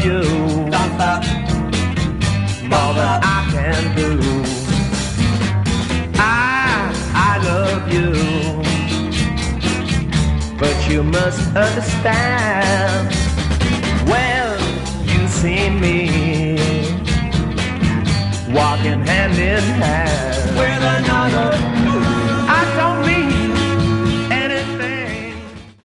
you more than I can do. I love you, but you must understand when you see me walking hand in hand with another.